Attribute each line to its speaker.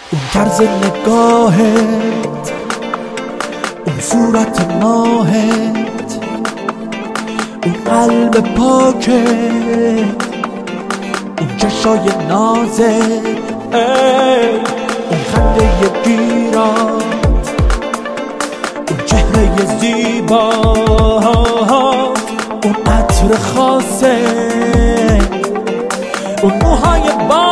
Speaker 1: اون طرز نگاهت، اون صورت ماهت، اون قلب پاکت، اون چشای نازت، اون خنده گیرات، اون چهره زیبات، اون عطر خاصت، اون موهای